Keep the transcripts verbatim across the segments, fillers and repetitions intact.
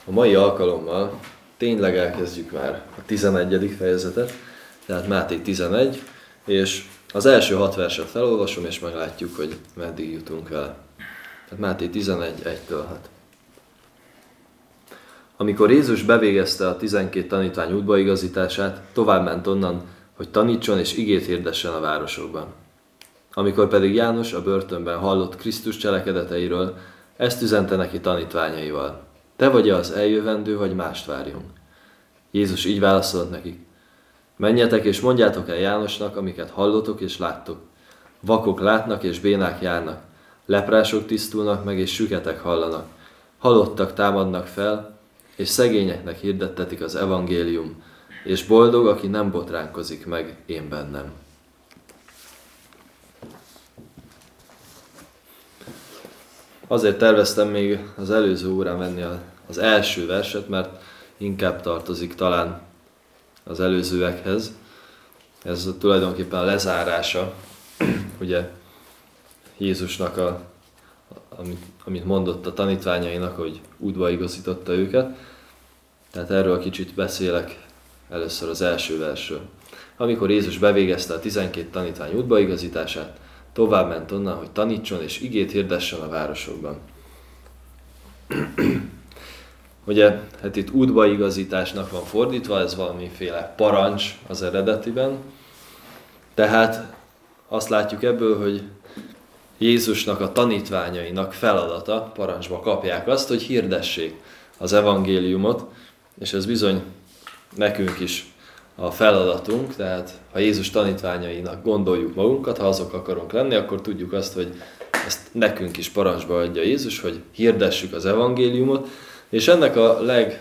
A mai alkalommal tényleg elkezdjük már a tizenegyedik fejezetet, tehát Máté tizenegy, és az első hat verset felolvasom, és meglátjuk, hogy meddig jutunk vele. Tehát Máté tizenegy, egytől hat. Amikor Jézus bevégezte a tizenkét tanítvány útbaigazítását, továbbment onnan, hogy tanítson és igét hirdessen a városokban. Amikor pedig János a börtönben hallott Krisztus cselekedeteiről, ezt üzente neki tanítványaival. Te vagy az eljövendő, vagy mást várjunk? Jézus így válaszolt nekik. Menjetek és mondjátok el Jánosnak, amiket hallotok és láttok. Vakok látnak és bénák járnak, leprások tisztulnak meg és süketek hallanak, halottak támadnak fel, és szegényeknek hirdettetik az evangélium, és boldog, aki nem botránkozik meg én bennem. Azért terveztem még az előző órán venni az első verset, mert inkább tartozik talán az előzőekhez. Ez tulajdonképpen a lezárása, ugye Jézusnak, a, amit, amit mondott a tanítványainak, hogy útba igazította őket. Tehát erről kicsit beszélek először az első versről. Amikor Jézus bevégezte a tizenkét tanítvány útbaigazítását, tovább ment onnan, hogy tanítson és igét hirdessen a városokban. Ugye, hát itt útbaigazításnak van fordítva, ez valamiféle parancs az eredetiben. Tehát azt látjuk ebből, hogy Jézusnak a tanítványainak feladata, parancsba kapják azt, hogy hirdessék az evangéliumot, és ez bizony nekünk is a feladatunk, tehát ha Jézus tanítványainak gondoljuk magunkat, ha azok akarunk lenni, akkor tudjuk azt, hogy ezt nekünk is parancsba adja Jézus, hogy hirdessük az evangéliumot, és ennek a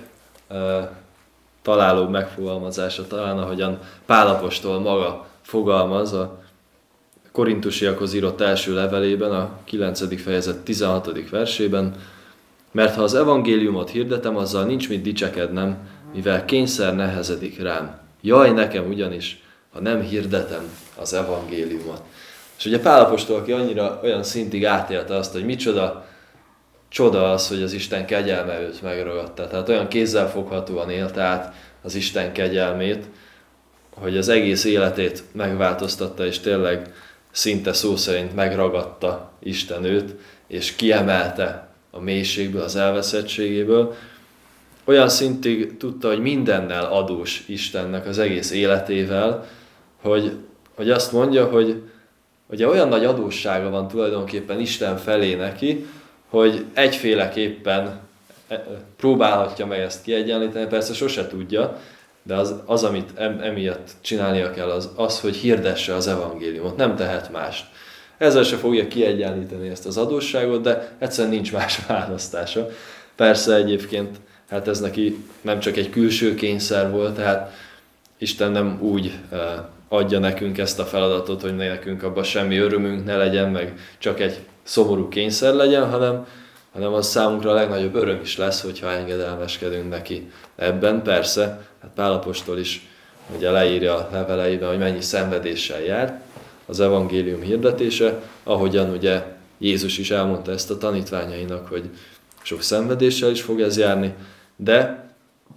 legtalálóbb megfogalmazása talán, ahogyan Pál apostol maga fogalmaz a korintusiakhoz írott első levelében, a kilencedik fejezet tizenhatodik versében, mert ha az evangéliumot hirdetem, azzal nincs mit dicsekednem, mivel kényszer nehezedik rám. Jaj nekem ugyanis, ha nem hirdetem az evangéliumot. És ugye Pál apostol, aki annyira olyan szintig átélte azt, hogy micsoda csoda az, hogy az Isten kegyelme őt megragadta. Tehát olyan kézzelfoghatóan élte át az Isten kegyelmét, hogy az egész életét megváltoztatta, és tényleg szinte szó szerint megragadta Isten őt, és kiemelte a mélységből, az elveszettségéből. Olyan szintig tudta, hogy mindennel adós Istennek az egész életével, hogy, hogy azt mondja, hogy ugye olyan nagy adóssága van tulajdonképpen Isten felé neki, hogy egyféleképpen próbálhatja meg ezt kiegyenlíteni, persze sose tudja, de az, az amit emiatt csinálnia kell, az, az, hogy hirdesse az evangéliumot, nem tehet mást. Ezzel se fogja kiegyenlíteni ezt az adósságot, de egyszerűen nincs más választása. Persze egyébként, hát ez neki nem csak egy külső kényszer volt, tehát Isten nem úgy adja nekünk ezt a feladatot, hogy nekünk abban semmi örömünk ne legyen, meg csak egy szomorú kényszer legyen, hanem, hanem az számunkra a legnagyobb öröm is lesz, hogyha engedelmeskedünk neki ebben. Persze, hát Pál apostol is ugye leírja a leveleiben, hogy mennyi szenvedéssel jár az evangélium hirdetése, ahogyan ugye Jézus is elmondta ezt a tanítványainak, hogy sok szenvedéssel is fog ez járni, de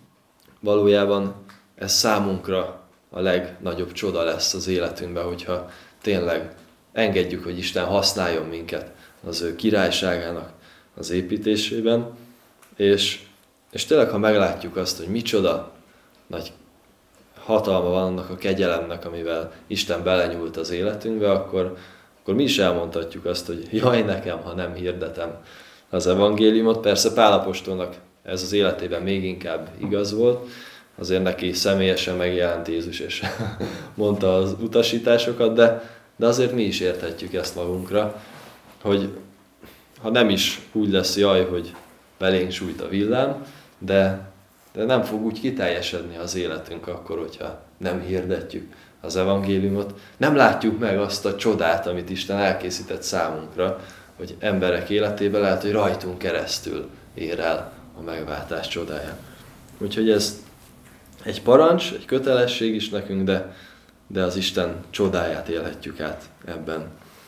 valójában ez számunkra a legnagyobb csoda lesz az életünkben, hogyha tényleg engedjük, hogy Isten használjon minket az ő királyságának az építésében, és, és tényleg, ha meglátjuk azt, hogy micsoda nagy hatalma van annak a kegyelemnek, amivel Isten belenyúlt az életünkbe, akkor, akkor mi is elmondhatjuk azt, hogy jaj nekem, ha nem hirdetem az evangéliumot. Persze Pál apostolnak ez az életében még inkább igaz volt, azért neki személyesen megjelent Jézus, és mondta az utasításokat, de, de azért mi is érthetjük ezt magunkra, hogy ha nem is úgy lesz jaj, hogy belénk sújt a villám, de, de nem fog úgy kiteljesedni az életünk akkor, hogyha nem hirdetjük az evangéliumot. Nem látjuk meg azt a csodát, amit Isten elkészített számunkra, hogy emberek életében lehet, hogy rajtunk keresztül ér el a megváltás csodája. Úgyhogy ez egy parancs, egy kötelesség is nekünk, de, de az Isten csodáját élhetjük át ebben.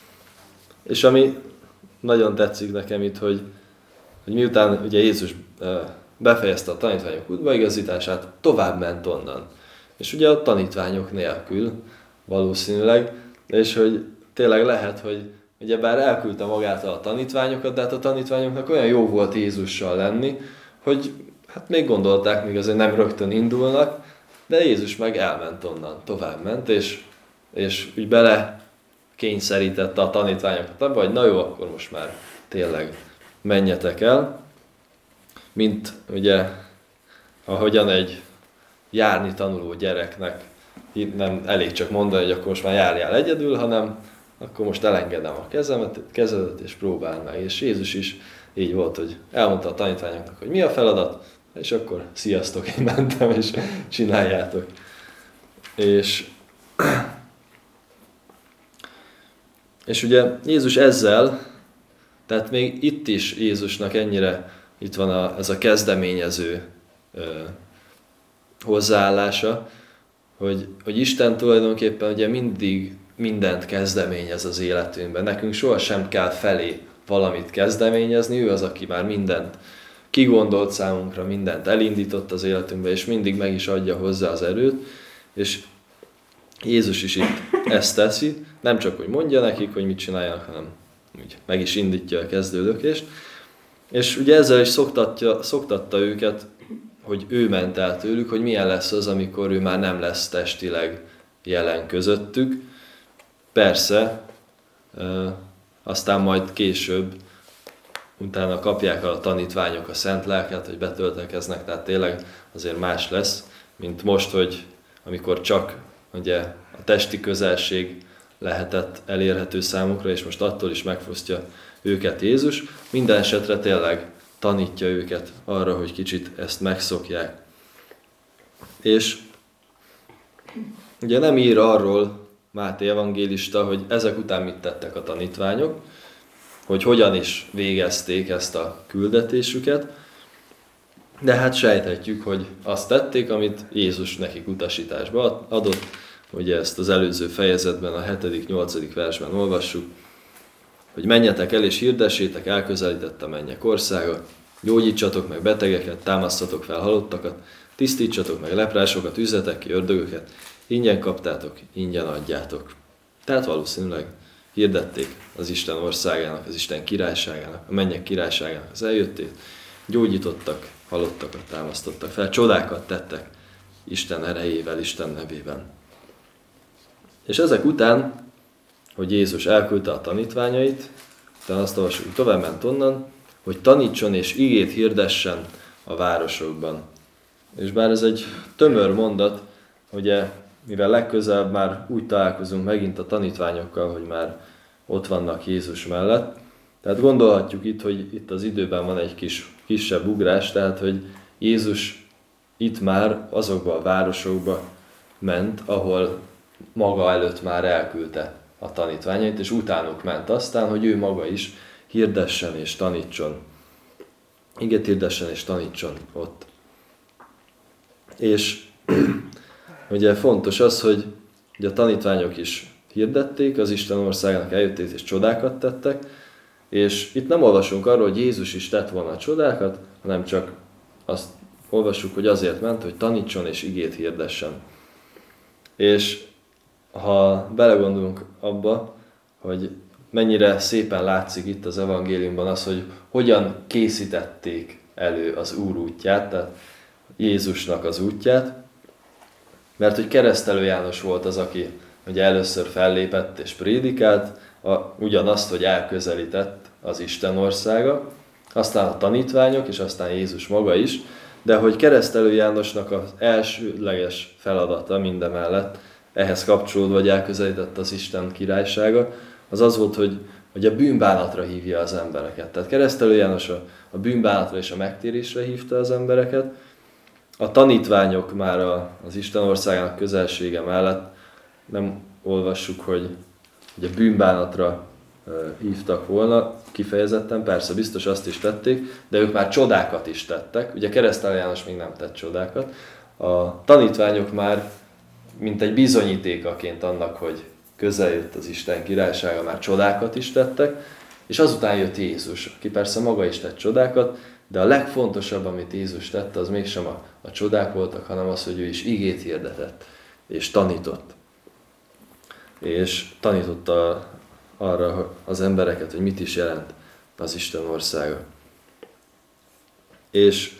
És ami nagyon tetszik nekem itt, hogy, hogy miután ugye Jézus befejezte a tanítványok útbaigazítását, tovább ment onnan. És ugye a tanítványok nélkül valószínűleg, és hogy tényleg lehet, hogy ugye bár elküldte magától a tanítványokat, de hát a tanítványoknak olyan jó volt Jézussal lenni, hogy hát még gondolták, még azért nem rögtön indulnak, de Jézus meg elment onnan, tovább ment, és, és úgy bele kényszerítette a tanítványokat abba, hogy na jó, akkor most már tényleg menjetek el. Mint ugye, ahogyan egy járni tanuló gyereknek nem elég csak mondani, hogy akkor most már járjál egyedül, hanem akkor most elengedem a kezemet, kezedet és próbál meg. És Jézus is így volt, hogy elmondta a tanítványoknak, hogy mi a feladat, és akkor sziasztok, én mentem, és csináljátok. És, és ugye Jézus ezzel, tehát még itt is Jézusnak ennyire itt van a, ez a kezdeményező ö, hozzáállása, hogy, hogy Isten tulajdonképpen ugye mindig mindent kezdeményez az életünkben. Nekünk sohasem kell felé valamit kezdeményezni, ő az, aki már mindent kigondolt számunkra, mindent elindított az életünkbe, és mindig meg is adja hozzá az erőt, és Jézus is itt ezt teszi, nem csak, hogy mondja nekik, hogy mit csináljanak, hanem úgy meg is indítja a kezdődökést. És ugye ezzel is szoktatja, szoktatta őket, hogy ő ment el tőlük, hogy milyen lesz az, amikor ő már nem lesz testileg jelen közöttük. Persze, aztán majd később, utána kapják a tanítványok a szent lelket, hogy betöltekeznek, tehát tényleg azért más lesz, mint most, hogy amikor csak ugye a testi közelség lehetett elérhető számukra, és most attól is megfosztja őket Jézus. Minden esetre tényleg tanítja őket arra, hogy kicsit ezt megszokják. És ugye nem ír arról Máté evangélista, hogy ezek után mit tettek a tanítványok, hogy hogyan is végezték ezt a küldetésüket, de hát sejthetjük, hogy azt tették, amit Jézus nekik utasításba adott, ugye ezt az előző fejezetben, a hetedik-nyolcadik versben olvassuk, hogy menjetek el és hirdessétek, elközelített a mennyek országa, gyógyítsatok meg betegeket, támasztatok fel halottakat, tisztítsatok meg leprásokat, üzzetek ki ördögöket, ingyen kaptátok, ingyen adjátok. Tehát valószínűleg hirdették az Isten országának, az Isten királyságának, a mennyek királyságának az eljöttét, gyógyítottak, halottakat támasztottak fel, csodákat tettek Isten erejével, Isten nevében. És ezek után, hogy Jézus elküldte a tanítványait, utána azt olvassuk, hogy tovább ment onnan, hogy tanítson és igét hirdessen a városokban. És bár ez egy tömör mondat, ugye, mivel legközelebb már úgy találkozunk megint a tanítványokkal, hogy már ott vannak Jézus mellett, tehát gondolhatjuk itt, hogy itt az időben van egy kis, kisebb ugrás, tehát hogy Jézus itt már azokba a városokba ment, ahol maga előtt már elküldte a tanítványait, és utánuk ment aztán, hogy ő maga is hirdessen és tanítson. Igét hirdessen és tanítson ott. És ugye fontos az, hogy ugye a tanítványok is hirdették az Isten országának eljöttét és csodákat tettek, és itt nem olvasunk arról, hogy Jézus is tett volna csodákat, hanem csak azt olvassuk, hogy azért ment, hogy tanítson és igét hirdessen. És ha belegondolunk abba, hogy mennyire szépen látszik itt az evangéliumban az, hogy hogyan készítették elő az Úr útját, tehát Jézusnak az útját, mert hogy Keresztelő János volt az, aki ugye először fellépett és prédikált, a, ugyanazt, hogy elközelített az Isten országa, aztán a tanítványok, és aztán Jézus maga is, de hogy Keresztelő Jánosnak az elsőleges feladata mindemellett, ehhez kapcsolódva, hogy elközelített az Isten királysága, az az volt, hogy, hogy a bűnbánatra hívja az embereket. Tehát Keresztelő János a, a bűnbánatra és a megtérésre hívta az embereket, a tanítványok már a, az Isten országának közelsége mellett nem olvassuk, hogy, hogy a bűnbánatra e, hívtak volna kifejezetten, persze biztos azt is tették, de ők már csodákat is tettek. Ugye Keresztelő János még nem tett csodákat. A tanítványok már mint egy bizonyítékaként annak, hogy közel jött az Isten királysága, már csodákat is tettek, és azután jött Jézus, aki persze maga is tett csodákat, De a legfontosabb, amit Jézus tette, az mégsem a, a csodák voltak, hanem az, hogy ő is igét hirdetett, és tanított. És tanította arra az embereket, hogy mit is jelent az Isten országa. És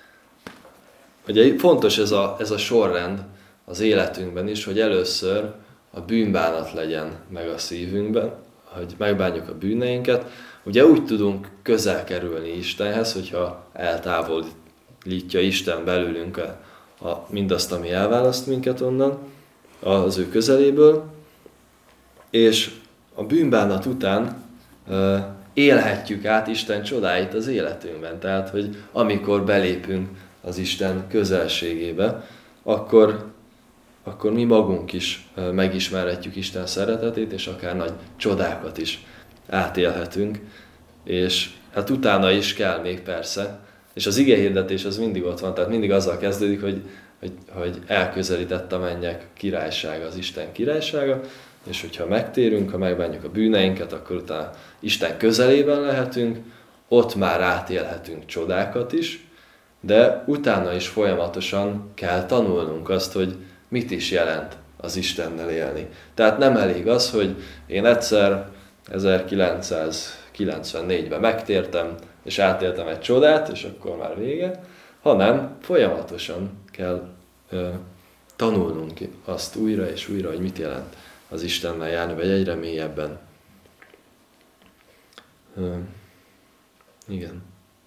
ugye fontos ez a, ez a sorrend az életünkben is, hogy először a bűnbánat legyen meg a szívünkben, hogy megbánjuk a bűneinket. Ugye úgy tudunk közel kerülni Istenhez, hogyha eltávolítja Isten belőlünk a, a, mindazt, ami elválaszt minket onnan, az ő közeléből, és a bűnbánat után uh, élhetjük át Isten csodáit az életünkben. Tehát, hogy amikor belépünk az Isten közelségébe, akkor, akkor mi magunk is uh, megismerhetjük Isten szeretetét, és akár nagy csodákat is átélhetünk. És hát utána is kell még persze, és az igehirdetés az mindig ott van, tehát mindig azzal kezdődik, hogy, hogy, hogy elközelített a mennyek királysága, az Isten királysága, és hogyha megtérünk, ha megbánjuk a bűneinket, akkor utána Isten közelében lehetünk, ott már átélhetünk csodákat is, de utána is folyamatosan kell tanulnunk azt, hogy mit is jelent az Istennel élni. Tehát nem elég az, hogy én egyszer ezerkilencszázkilencvennégyben megtértem, és átéltem egy csodát, és akkor már vége, hanem folyamatosan kell ö, tanulnunk azt újra és újra, hogy mit jelent az Istennel járni, vagy egyre mélyebben. Ö, igen.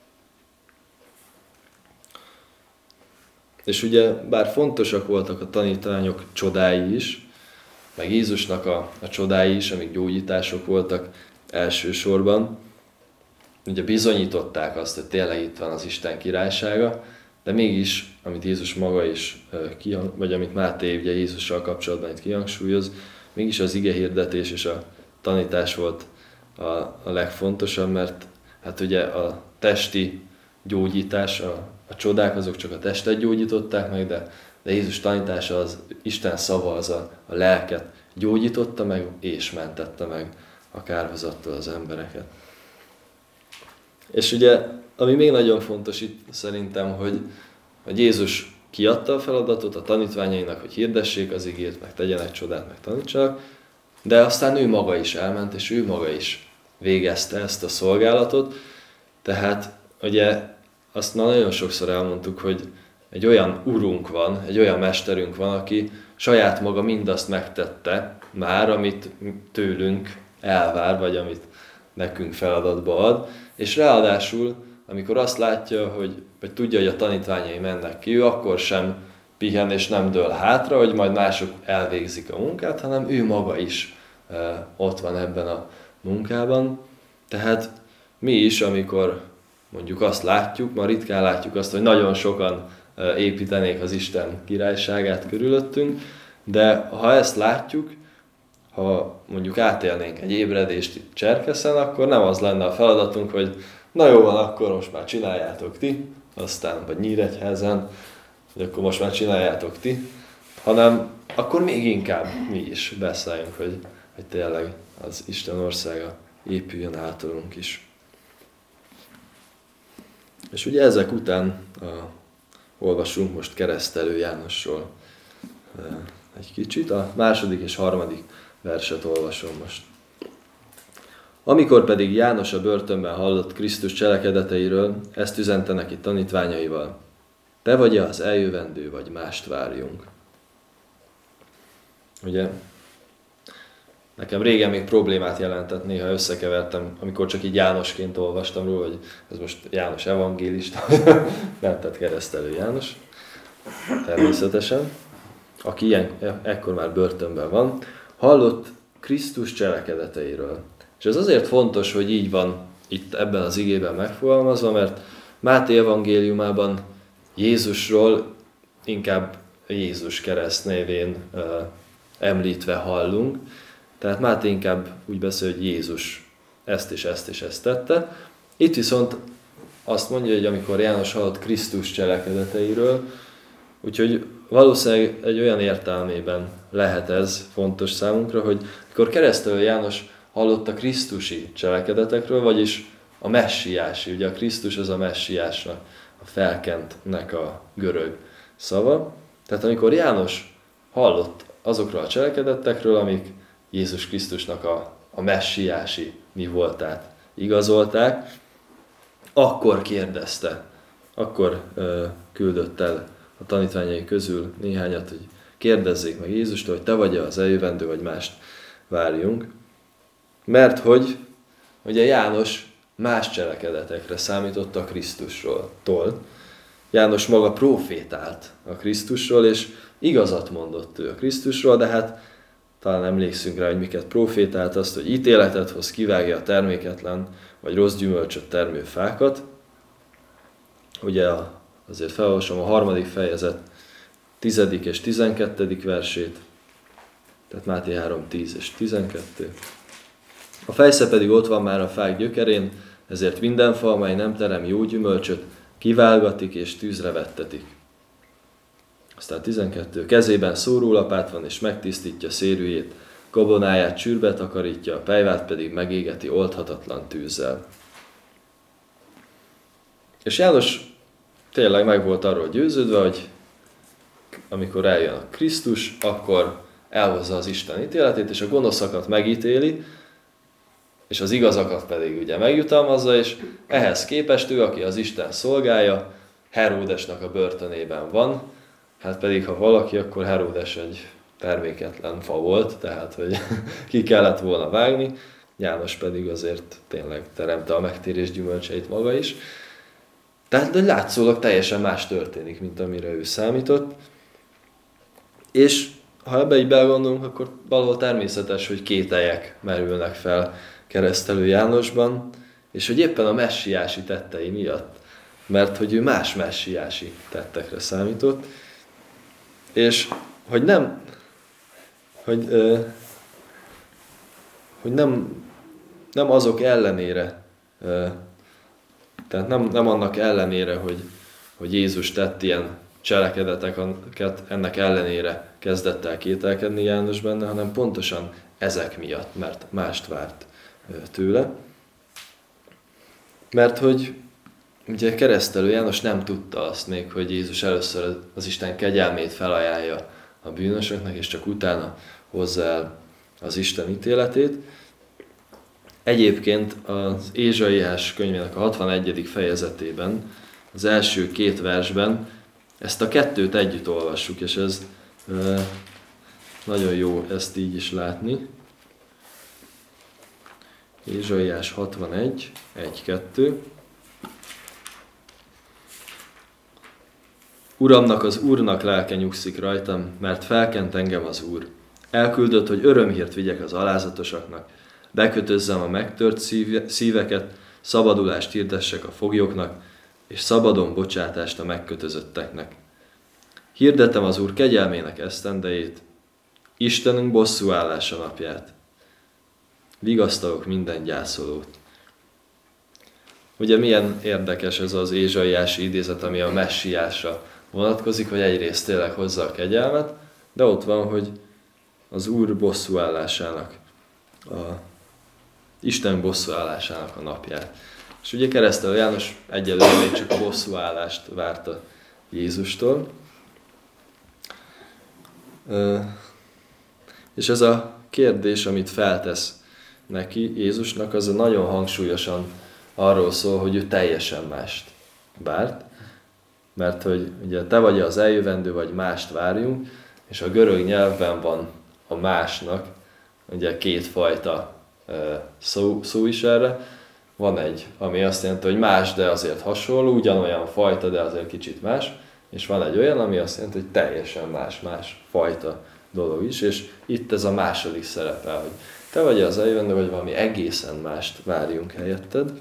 És ugye, bár fontosak voltak a tanítványok csodái is, meg Jézusnak a, a csodái is, amik gyógyítások voltak elsősorban, ugye bizonyították azt, hogy tényleg itt van az Isten királysága, de mégis, amit Jézus maga is, vagy amit Máté ugye Jézussal kapcsolatban itt kihangsúlyoz, mégis az igehirdetés és a tanítás volt a, a legfontosabb, mert hát ugye a testi gyógyítás, a, a csodák azok csak a testet gyógyították meg, de, de Jézus tanítása, az Isten szava, az a, a lelket gyógyította meg és mentette meg a kárhozattól az embereket. És ugye, ami még nagyon fontos itt szerintem, hogy, hogy Jézus kiadta a feladatot a tanítványainak, hogy hirdessék az igét, meg tegyenek csodát, meg tanítsanak, de aztán ő maga is elment, és ő maga is végezte ezt a szolgálatot. Tehát ugye azt már nagyon sokszor elmondtuk, hogy egy olyan urunk van, egy olyan mesterünk van, aki saját maga mindazt megtette már, amit tőlünk elvár, vagy amit nekünk feladatba ad, és ráadásul, amikor azt látja, hogy, vagy tudja, hogy a tanítványai mennek ki, ő akkor sem pihen és nem dől hátra, hogy majd mások elvégzik a munkát, hanem ő maga is e, ott van ebben a munkában. Tehát mi is, amikor mondjuk azt látjuk, ma ritkán látjuk azt, hogy nagyon sokan e, építenék az Isten királyságát körülöttünk, de ha ezt látjuk, ha mondjuk átélnénk egy ébredést itt Cserkeszen, akkor nem az lenne a feladatunk, hogy na jó van, akkor most már csináljátok ti, aztán vagy Nyíregyházen, hogy akkor most már csináljátok ti, hanem akkor még inkább mi is beszéljünk, hogy, hogy tényleg az Isten országa épüljön általunk is. És ugye ezek után a, olvasunk most Keresztelő Jánosról egy kicsit, a második és harmadik verset olvasom most. Amikor pedig János a börtönben hallott Krisztus cselekedeteiről, ezt üzente neki tanítványaival. Te vagy az eljövendő, vagy mást várjunk. Ugye, nekem régen még problémát jelentett, néha összekevertem, amikor csak így Jánosként olvastam róla, hogy ez most János evangélista, nem, tehát Keresztelő János, természetesen, aki ilyen, ekkor már börtönben van, hallott Krisztus cselekedeteiről. És ez azért fontos, hogy így van itt ebben az igében megfogalmazva, mert Máté evangéliumában Jézusról inkább Jézus kereszt névén uh, említve hallunk. Tehát Máté inkább úgy beszél, hogy Jézus ezt és ezt és ezt tette. Itt viszont azt mondja, hogy amikor János hallott Krisztus cselekedeteiről, úgyhogy valószínűleg egy olyan értelmében lehet ez fontos számunkra, hogy amikor Keresztelő János hallott a krisztusi cselekedetekről, vagyis a messiási. Ugye a Krisztus az a messiásnak, a felkentnek a görög szava. Tehát amikor János hallott azokról a cselekedetekről, amik Jézus Krisztusnak a, a messiási mi voltát igazolták, akkor kérdezte, akkor ö, küldött el a tanítványai közül néhányat, hogy kérdezzék meg Jézustól, hogy te vagy az eljövendő, vagy mást várjunk. Mert hogy ugye János más cselekedetekre számított a Krisztusról. János maga profétált a Krisztusról, és igazat mondott ő a Krisztusról, de hát talán emlékszünk rá, hogy miket profétált, azt, hogy ítéletet hoz, kivágja a terméketlen, vagy rossz gyümölcsöt termő fákat. Ugye azért felolvasom a harmadik fejezet tizedik és tizenkettedik versét, tehát Máté három, tíz és tizenkettő. A fejsze pedig ott van már a fák gyökerén, ezért minden fa, amely nem terem jó gyümölcsöt, kiválgatik és tűzre vettetik. Aztán tizenkettő. Kezében szórólapát van és megtisztítja szérűjét, gabonáját csűrbe takarítja, a pejvát pedig megégeti oldhatatlan tűzzel. És János tényleg meg volt arról győződve, hogy amikor eljön a Krisztus, akkor elhozza az Isten ítéletét, és a gonoszakat megítéli, és az igazakat pedig ugye megjutalmazza, és ehhez képest ő, aki az Isten szolgája, Heródesnak a börtönében van, hát pedig ha valaki, akkor Heródes egy terméketlen fa volt, tehát hogy ki kellett volna vágni, János pedig azért tényleg teremte a megtérés gyümölcseit maga is. Tehát de látszólag teljesen más történik, mint amire ő számított. És ha ebbe így belegondolunk, akkor valahol természetes, hogy kételyek merülnek fel Keresztelő Jánosban, és hogy éppen a messiási tettei miatt, mert hogy ő más messiási tettekre számított, és hogy nem, hogy, ö, hogy nem, nem azok ellenére, ö, tehát nem, nem annak ellenére, hogy, hogy Jézus tett ilyen cselekedeteket, ennek ellenére kezdett el kételkedni János benne, hanem pontosan ezek miatt, mert mást várt tőle. Mert hogy ugye Keresztelő János nem tudta azt még, hogy Jézus először az Isten kegyelmét felajánlja a bűnösöknek, és csak utána hozza el az Isten ítéletét. Egyébként az Ézsaiás könyvének a hatvanegyedik fejezetében, az első két versben ezt a kettőt együtt olvassuk, és ez e, nagyon jó ezt így is látni. Ézsaiás hatvanegy, egy kettő. Uramnak, az Úrnak lelke nyugszik rajtam, mert felkent engem az Úr. Elküldött, hogy örömhírt vigyek az alázatosaknak, bekötözzem a megtört szíveket, szabadulást hirdessek a foglyoknak, és szabadon bocsátást a megkötözötteknek. Hirdetem az Úr kegyelmének esztendejét, Istenünk bosszúállása napját. Vigasztalok minden gyászolót. Ugye milyen érdekes ez az ézsaiási idézet, ami a messiásra vonatkozik, hogy egyrészt tényleg hozza a kegyelmet, de ott van, hogy az Úr bosszúállásának, a Isten bosszúállásának a napját. És ugye Keresztelő János egyelőre még csak a bosszúállást várta Jézustól. És ez a kérdés, amit feltesz neki Jézusnak, az nagyon hangsúlyosan arról szól, hogy ő teljesen mást várt, mert hogy ugye te vagy az eljövendő, vagy mást várjunk, és a görög nyelvben van a másnak ugye kétfajta szó, szó is erre. Van egy, ami azt jelenti, hogy más, de azért hasonló, ugyanolyan fajta, de azért kicsit más, és van egy olyan, ami azt jelenti, hogy teljesen más-más fajta dolog is, és itt ez a második szerepel, hogy te vagy az eljövendő, vagy valami egészen mást várjunk helyetted.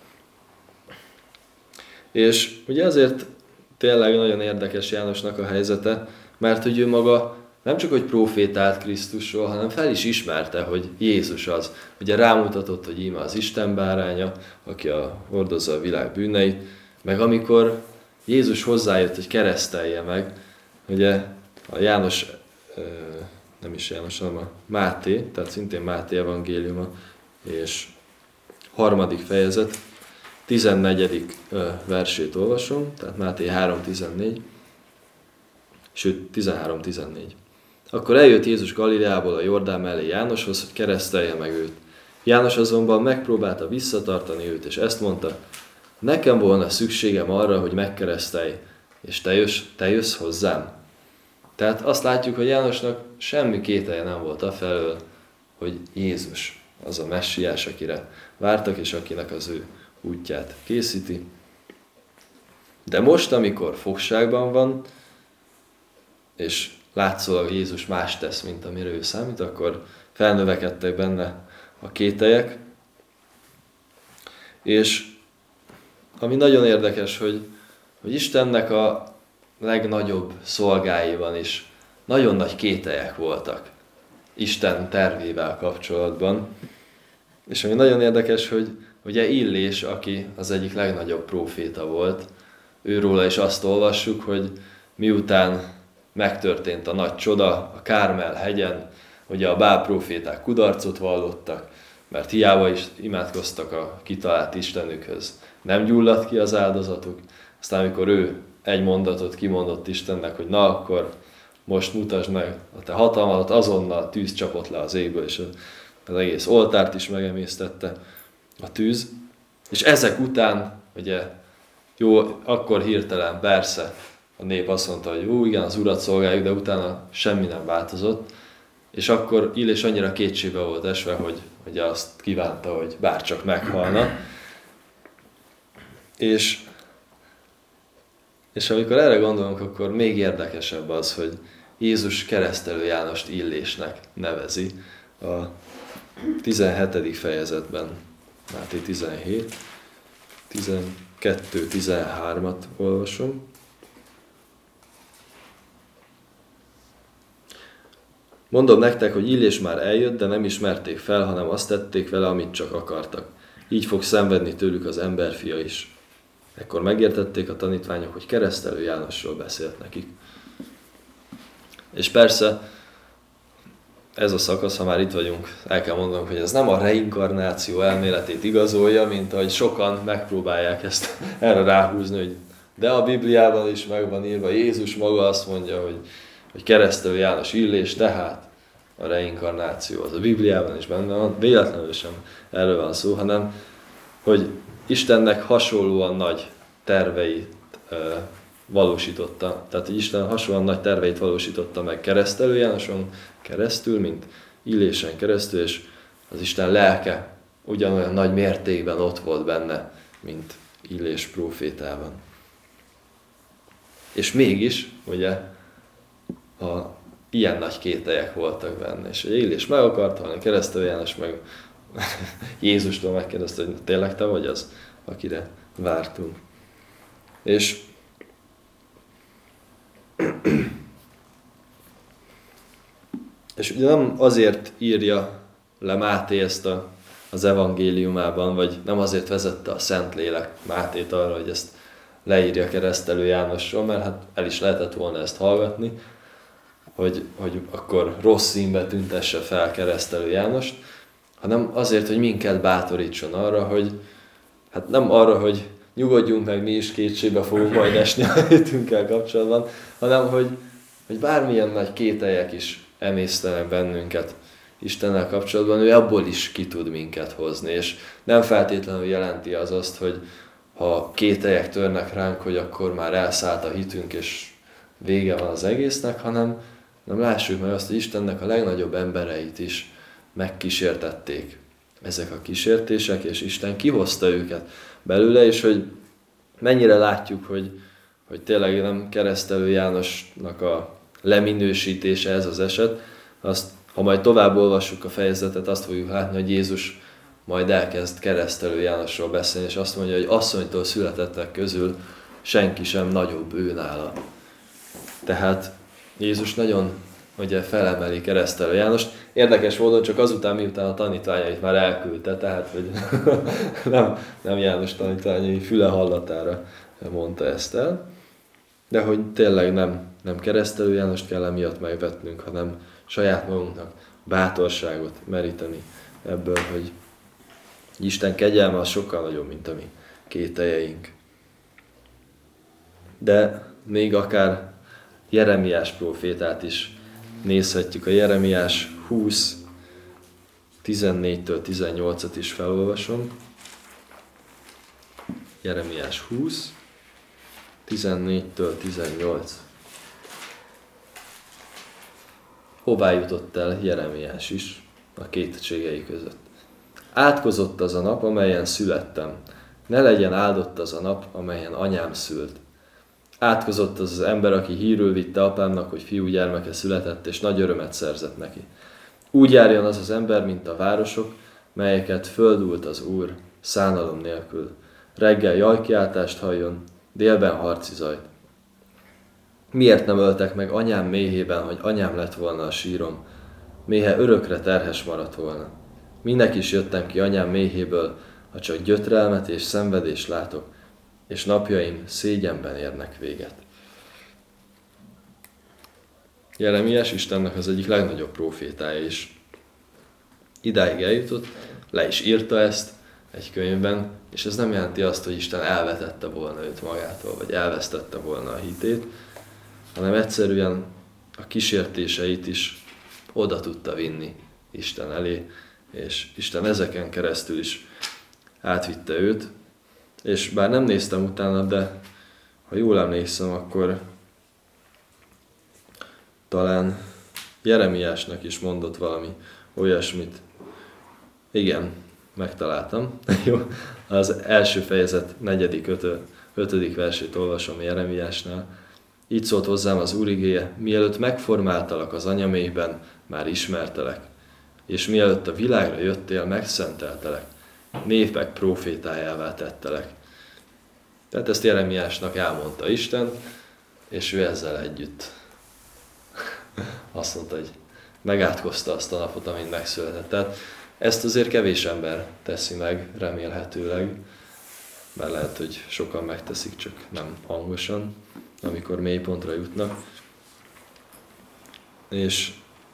És ugye azért tényleg nagyon érdekes Jánosnak a helyzete, mert hogy ő maga nem csak, hogy profétált Krisztusról, hanem fel is ismerte, hogy Jézus az. Ugye rámutatott, hogy íme az Isten báránya, aki a, hordozza a világ bűneit, meg amikor Jézus hozzájött, hogy keresztelje meg, ugye a János, nem is János, hanem a Máté, tehát szintén Máté evangéliuma, és harmadik fejezet, tizennegyedik versét olvasom, tehát Máté három tizennégy, sőt tizenhárom tizennégy. Akkor eljött Jézus Galileából a Jordán mellé Jánoshoz, hogy keresztelje meg őt. János azonban megpróbálta visszatartani őt, és ezt mondta: nekem volna szükségem arra, hogy megkeresztelj, és te jössz, te jössz hozzám. Tehát azt látjuk, hogy Jánosnak semmi kételje nem volt afelől, hogy Jézus az a messiás, akire vártak, és akinek az ő útját készíti. De most, amikor fogságban van, és látszólag Jézus más tesz, mint amire ő számít, akkor felnövekedtek benne a kételyek. És ami nagyon érdekes, hogy, hogy Istennek a legnagyobb szolgáiban is nagyon nagy kételyek voltak Isten tervével kapcsolatban. És ami nagyon érdekes, hogy ugye Illés, aki az egyik legnagyobb próféta volt, őróla is azt olvassuk, hogy miután megtörtént a nagy csoda a Kármel hegyen, ugye a Bál próféták kudarcot vallottak, mert hiába is imádkoztak a kitalált Istenükhöz. Nem gyulladt ki az áldozatuk. Aztán amikor ő egy mondatot kimondott Istennek, hogy na akkor most mutasd meg a te hatalmadat, azonnal tűz csapott le az égből, és az egész oltárt is megemésztette a tűz. És ezek után, ugye, jó, akkor hirtelen persze a nép azt mondta, hogy jó, igen, az Urat szolgáljuk, de utána semmi nem változott. És akkor Illés annyira kétségbe volt esve, hogy ugye azt kívánta, hogy bárcsak meghalna. És, és amikor erre gondolunk, akkor még érdekesebb az, hogy Jézus keresztelő Jánost Illésnek nevezi a tizenhetedik fejezetben, Máté tizenhét, tizenkettő tizenhármat olvasom. Mondom nektek, hogy Illés már eljött, de nem ismerték fel, hanem azt tették vele, amit csak akartak. Így fog szenvedni tőlük az emberfia is. Ekkor megértették a tanítványok, hogy keresztelő Jánosról beszélt nekik. És persze, ez a szakasz, ha már itt vagyunk, el kell mondanom, hogy ez nem a reinkarnáció elméletét igazolja, mint ahogy sokan megpróbálják ezt erre ráhúzni, hogy de a Bibliában is meg van írva, Jézus maga azt mondja, hogy, hogy keresztelő János Illés, tehát a reinkarnáció az a Bibliában is benne van, véletlenül sem erről van szó, hanem hogy Istennek hasonlóan nagy terveit ö, valósította, tehát hogy Isten hasonlóan nagy terveit valósította meg keresztelő Jánoson keresztül, mint Illésen keresztül, és az Isten lelke ugyanolyan nagy mértékben ott volt benne, mint Illés prófétában. És mégis, ugye, a, ilyen nagy kételyek voltak benne, és hogy Illés meg akart halni, keresztelő János meg Jézustól megkérdezte, hogy tényleg te vagy az, akire vártunk. És és ugye nem azért írja le Máté ezt a, az evangéliumában, vagy nem azért vezette a Szentlélek Mátét arra, hogy ezt leírja keresztelő Jánosról, mert hát el is lehetett volna ezt hallgatni, hogy, hogy akkor rossz színbe tüntesse fel keresztelő Jánost, hanem azért, hogy minket bátorítson arra, hogy hát nem arra, hogy nyugodjunk meg, mi is kétségbe fogunk majd esni a hitünkkel kapcsolatban, hanem hogy, hogy bármilyen nagy kételyek is emésztenek bennünket Istennel kapcsolatban, ő abból is ki tud minket hozni, és nem feltétlenül jelenti az azt, hogy ha kételyek törnek ránk, hogy akkor már elszállt a hitünk, és vége van az egésznek, hanem nem lássuk meg azt, hogy Istennek a legnagyobb embereit is megkísértették ezek a kísértések, és Isten kihozta őket belőle, és hogy mennyire látjuk, hogy, hogy tényleg nem keresztelő Jánosnak a leminősítése ez az eset, azt, ha majd tovább olvassuk a fejezetet, azt fogjuk látni, hogy Jézus majd elkezd keresztelő Jánosról beszélni, és azt mondja, hogy asszonytól születettek közül senki sem nagyobb ő nála. Tehát Jézus nagyon ugye felemeli keresztelő Jánost. Érdekes módon csak azután, miután a tanítványait már elküldte, tehát hogy nem, nem János tanítványai füle hallatára mondta ezt el, de hogy tényleg nem, nem keresztelő Jánost kell emiatt megvetnünk, hanem saját magunknak bátorságot meríteni ebből, hogy Isten kegyelme az sokkal nagyobb, mint a mi kételjeink. De még akár Jeremiás prófétát is nézhetjük. A Jeremiás húsz, tizennégytől tizennyolcat is felolvasom. Jeremiás húsz, tizennégytől tizennyolc. Hová jutott el Jeremiás is a kétségei között? Átkozott az a nap, amelyen születtem. Ne legyen áldott az a nap, amelyen anyám szült. Átkozott az az ember, aki hírül vitte apámnak, hogy fiú gyermeke született, és nagy örömet szerzett neki. Úgy járjon az az ember, mint a városok, melyeket földult az Úr, szánalom nélkül. Reggel jajkiáltást halljon, délben harci zajt. Miért nem öltek meg anyám méhében, hogy anyám lett volna a sírom? Méhe örökre terhes maradt volna. Minek is jöttem ki anyám méhéből, ha csak gyötrelmet és szenvedést látok, és napjaim szégyenben érnek véget. Jeremiás Istennek az egyik legnagyobb prófétája is. Idáig eljutott, le is írta ezt egy könyvben, és ez nem jelenti azt, hogy Isten elvetette volna őt magától, vagy elvesztette volna a hitét, hanem egyszerűen a kísértéseit is oda tudta vinni Isten elé, és Isten ezeken keresztül is átvitte őt, és bár nem néztem utána, de ha jól emlékszem, akkor talán Jeremiásnak is mondott valami olyasmit. Igen, megtaláltam. Jó, az első fejezet negyedik, ötö, ötödik versét olvasom Jeremiásnál. Így szólt hozzám az Úr igéje, mielőtt megformáltalak az anyaméhben, már ismertelek, és mielőtt a világra jöttél, megszenteltelek, népek prófétájává tettelek. Tehát ezt Jeremiásnak elmondta Isten, és ő ezzel együtt azt mondta, hogy megátkozta azt a napot, amint megszületett. Tehát ezt azért kevés ember teszi meg, remélhetőleg, mert lehet, hogy sokan megteszik, csak nem hangosan, amikor mélypontra jutnak. És,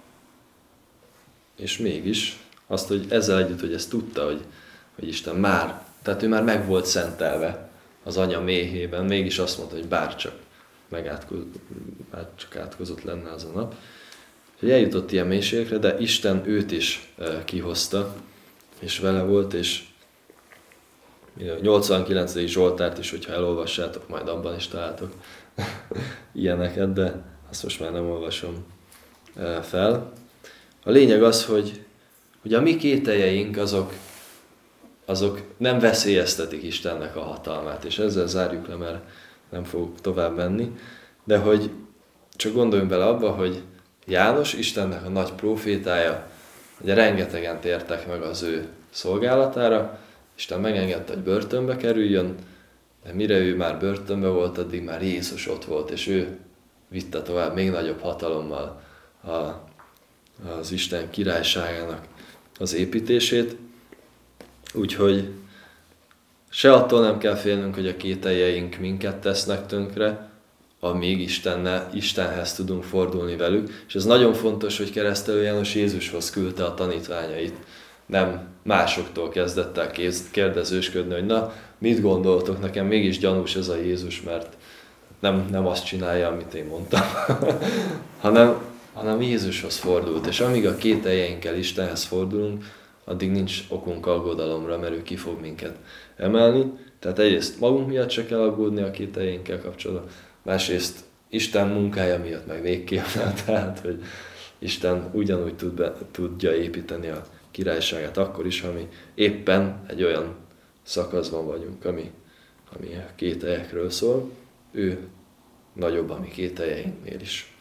és mégis azt, hogy ezzel együtt, hogy ezt tudta, hogy, hogy Isten már, tehát ő már meg volt szentelve az anya méhében, mégis azt mondta, hogy bárcsak megátkozott, bárcsak átkozott lenne az a nap. Úgyhogy eljutott ilyen mélységekre, de Isten őt is kihozta, és vele volt, és nyolcvankilencedik Zsoltárt is, hogyha elolvassátok, majd abban is találtok ilyeneket, de azt most már nem olvasom fel. A lényeg az, hogy, hogy a mi kételjeink azok, azok nem veszélyeztetik Istennek a hatalmát, és ezzel zárjuk le, mert nem fogok tovább menni, de hogy csak gondoljunk bele abba, hogy János, Istennek a nagy prófétája, ugye rengetegen tértek meg az ő szolgálatára, Isten megengedte, hogy börtönbe kerüljön, de mire ő már börtönbe volt, addig már Jézus ott volt, és ő vitte tovább még nagyobb hatalommal a, az Isten királyságának az építését. Úgyhogy se attól nem kell félnünk, hogy a kételjeink minket tesznek tönkre, amíg Istenne, Istenhez tudunk fordulni velük. És ez nagyon fontos, hogy Keresztelő János Jézushoz küldte a tanítványait. Nem másoktól kezdett el kérdezősködni, hogy na, mit gondoltok, nekem mégis gyanús ez a Jézus, mert nem, nem azt csinálja, amit én mondtam, hanem, hanem Jézushoz fordult. És amíg a kételjeinkkel Istenhez fordulunk, addig nincs okunk aggodalomra, mert ő ki fog minket emelni. Tehát egyrészt magunk miatt se kell aggódni a kételjeinkkel kapcsolatban, másrészt Isten munkája miatt meg végképp, tehát, hogy Isten ugyanúgy tud be, tudja építeni a királyságát akkor is, ha mi éppen egy olyan szakaszban vagyunk, ami, ami a kételyekről szól. Ő nagyobb a mi kételjeinknél is.